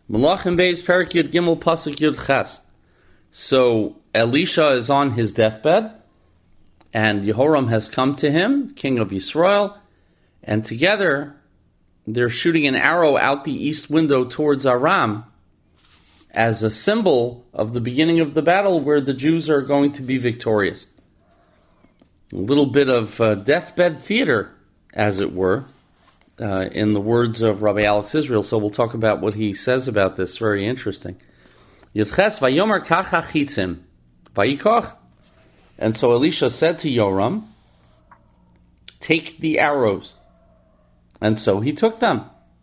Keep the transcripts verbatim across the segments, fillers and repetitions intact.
Malachim Beis Perik Yud Gimel Pasuk Yud Ches. So Elisha is on his deathbed, and Yehoram has come to him, king of Yisrael, and together they're shooting an arrow out the east window towards Aram as a symbol of the beginning of the battle where the Jews are going to be victorious. A little bit of uh, deathbed theater, as it were, uh, in the words of Rabbi Alex Israel. So we'll talk about what he says about this. Very interesting. Yudches vayomer kacha chitzim vayikoch. And so Elisha said to Yoram, take the arrows. And so he took them.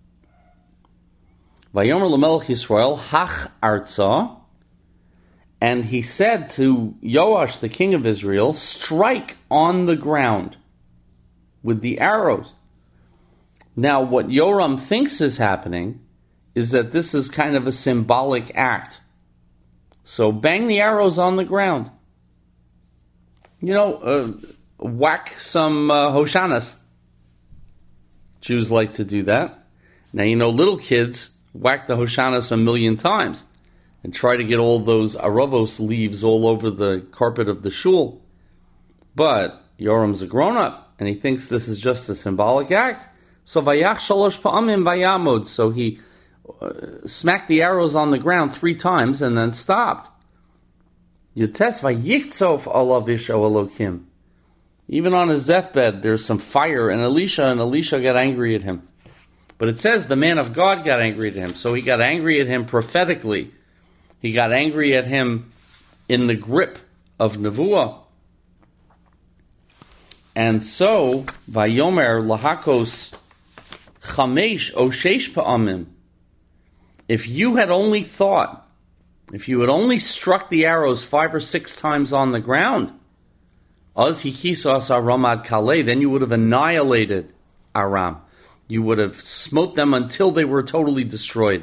Vayomer l'melech Yisrael hach arza. And he said to Yoash, the king of Israel, strike on the ground with the arrows. Now, what Yoram thinks is happening is that this is kind of a symbolic act. So bang the arrows on the ground. You know, uh, whack some uh, Hoshanas. Jews like to do that. Now, you know, little kids whack the Hoshanas a million times and try to get all those Aravos leaves all over the carpet of the shul. But Yoram's a grown-up, and he thinks this is just a symbolic act. So vayach shalosh pa'amim vayamod. So he uh, smacked the arrows on the ground three times and then stopped. Yotes vayichtzof alav isho elokim. Even on his deathbed, there's some fire, and Elisha and Elisha got angry at him. But it says the man of God got angry at him. So he got angry at him prophetically. He got angry at him in the grip of Nevuah. And so, Vayomer lahakos chamesh o sheish pa'amim. If you had only thought, if you had only struck the arrows five or six times on the ground, az hikisas aramad kaleh, then you would have annihilated Aram. You would have smote them until they were totally destroyed.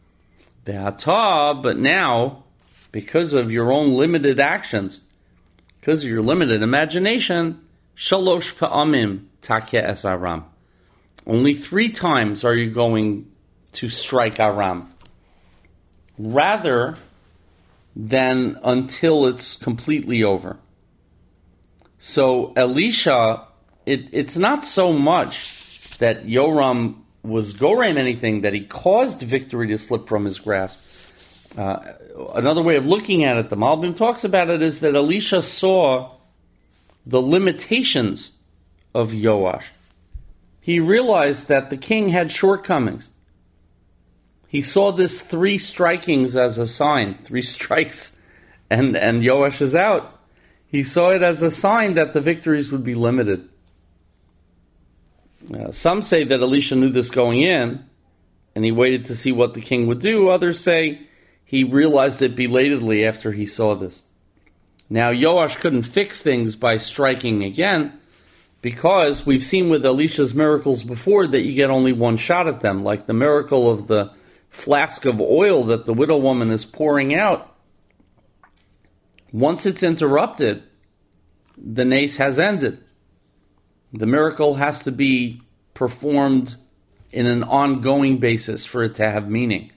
But now, because of your own limited actions, because of your limited imagination, shalosh pa'amim takeh es Aram. Only three times are you going to strike Aram, rather than until it's completely over. So Elisha, it, it's not so much that Yoram was gorem anything, that he caused victory to slip from his grasp. Uh, another way of looking at it, the Malbim talks about it, is that Elisha saw the limitations of Yoash. He realized that the king had shortcomings. He saw this three strikings as a sign, three strikes, and, and Yoash is out. He saw it as a sign that the victories would be limited. Uh, some say that Elisha knew this going in, and he waited to see what the king would do. Others say he realized it belatedly after he saw this. Now, Yoash couldn't fix things by striking again, because we've seen with Elisha's miracles before that you get only one shot at them, like the miracle of the flask of oil that the widow woman is pouring out. Once it's interrupted, the nace has ended. The miracle has to be performed in an ongoing basis for it to have meaning.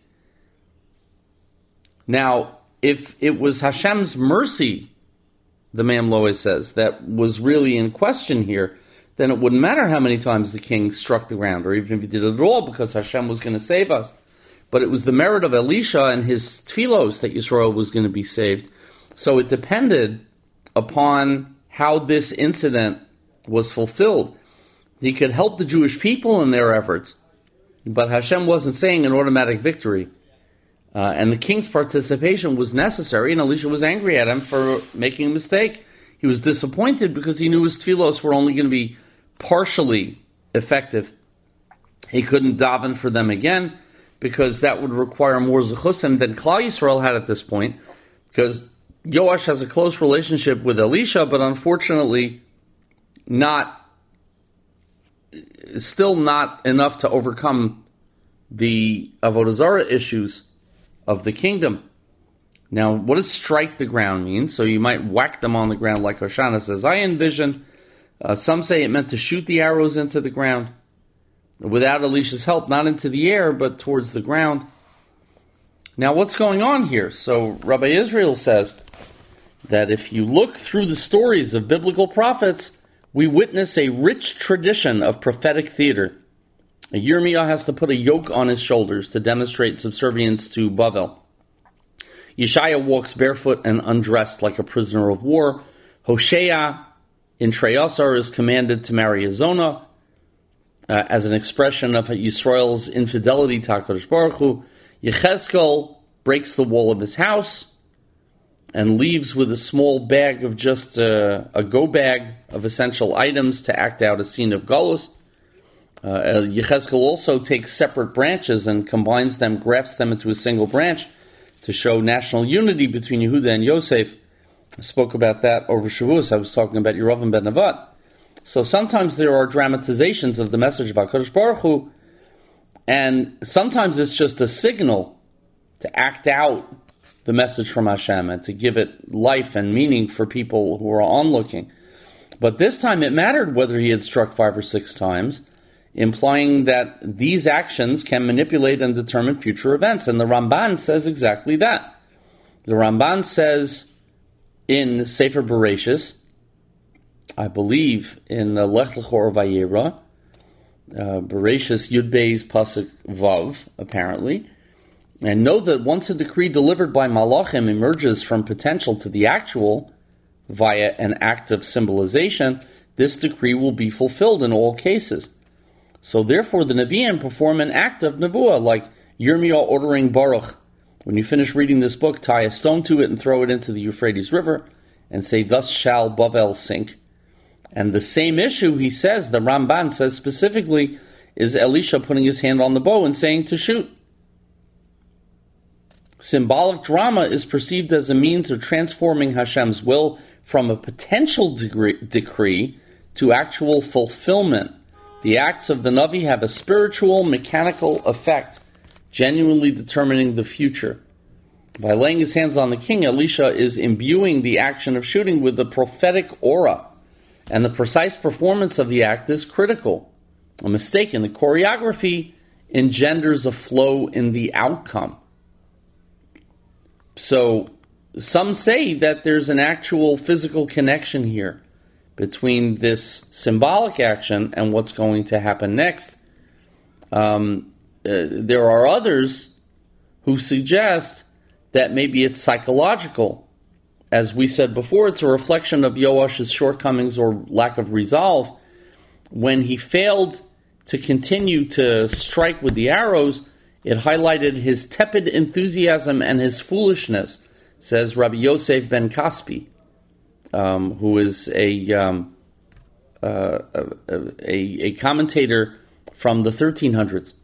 Now, if it was Hashem's mercy, the Mamloeh says, that was really in question here, then it wouldn't matter how many times the king struck the ground, or even if he did it at all, because Hashem was going to save us. But it was the merit of Elisha and his tefillos that Yisrael was going to be saved. So it depended upon how this incident was fulfilled. He could help the Jewish people in their efforts, but Hashem wasn't saying an automatic victory. Uh, and the king's participation was necessary, and Elisha was angry at him for making a mistake. He was disappointed because he knew his tefillos were only going to be partially effective. He couldn't daven for them again, because that would require more zechusim than Klal Yisrael had at this point, because Yoash has a close relationship with Elisha, but unfortunately not, still not enough to overcome the Avodah Zarah issues of the kingdom. Now, what does strike the ground mean? So you might whack them on the ground like Hoshana says. I envision, uh, some say it meant to shoot the arrows into the ground without Elisha's help, not into the air, but towards the ground. Now, what's going on here? So, Rabbi Israel says that if you look through the stories of biblical prophets, we witness a rich tradition of prophetic theater. Yirmiyah has to put a yoke on his shoulders to demonstrate subservience to Bavel. Yeshaya walks barefoot and undressed like a prisoner of war. Hosea in Treyasar is commanded to marry a Zonah uh, as an expression of Yisrael's infidelity to HaKadosh Baruch Hu. Yechezkel breaks the wall of his house and leaves with a small bag of just uh, a go bag of essential items to act out a scene of Golus. Uh, Yechezkel also takes separate branches and combines them, grafts them into a single branch to show national unity between Yehuda and Yosef. I spoke about that over Shavuos. I was talking about Yerovim ben Nevat. So sometimes there are dramatizations of the message of HaKadosh Baruch Hu, and sometimes it's just a signal to act out the message from Hashem and to give it life and meaning for people who are onlooking. But this time it mattered whether he had struck five or six times, implying that these actions can manipulate and determine future events. And the Ramban says exactly that. The Ramban says in Sefer Bereshis, I believe in uh, Lech Lecha or Vayera, uh, Bereshis Yud Beis Pasuk Vav, apparently, and know that once a decree delivered by Malachim emerges from potential to the actual via an act of symbolization, this decree will be fulfilled in all cases. So therefore the Nevi'im perform an act of Nevuah, like Yirmiyah ordering Baruch, when you finish reading this book, tie a stone to it and throw it into the Euphrates River, and say, thus shall Bavel sink. And the same issue, he says, the Ramban says specifically, is Elisha putting his hand on the bow and saying to shoot. Symbolic drama is perceived as a means of transforming Hashem's will from a potential degree, decree to actual fulfillment. The acts of the Navi have a spiritual, mechanical effect, genuinely determining the future. By laying his hands on the king, Elisha is imbuing the action of shooting with the prophetic aura, and the precise performance of the act is critical. A mistake in the choreography engenders a flow in the outcome. So, some say that there's an actual physical connection here between this symbolic action and what's going to happen next. Um, uh, there are others who suggest that maybe it's psychological. As we said before, it's a reflection of Yoash's shortcomings or lack of resolve. When he failed to continue to strike with the arrows, it highlighted his tepid enthusiasm and his foolishness, says Rabbi Yosef ben Kaspi. Um, who is a, um, uh, a, a commentator from the thirteen hundreds.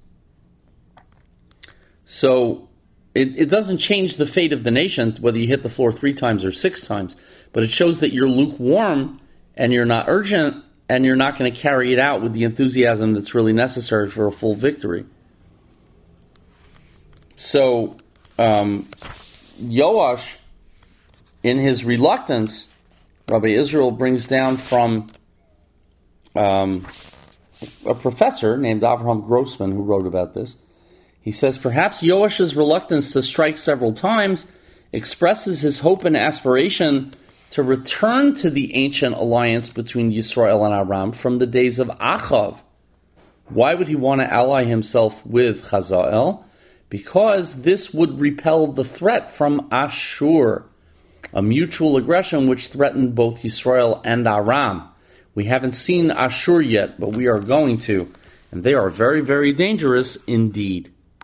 So it, it doesn't change the fate of the nation whether you hit the floor three times or six times, but it shows that you're lukewarm and you're not urgent and you're not going to carry it out with the enthusiasm that's really necessary for a full victory. So um, Yoash, in his reluctance, Rabbi Israel brings down from um, a professor named Avraham Grossman who wrote about this. He says, perhaps Yoash's reluctance to strike several times expresses his hope and aspiration to return to the ancient alliance between Yisrael and Aram from the days of Achav. Why would he want to ally himself with Chazael? Because this would repel the threat from Ashur, a mutual aggression which threatened both Yisrael and Aram. We haven't seen Ashur yet, but we are going to, and they are very, very dangerous indeed.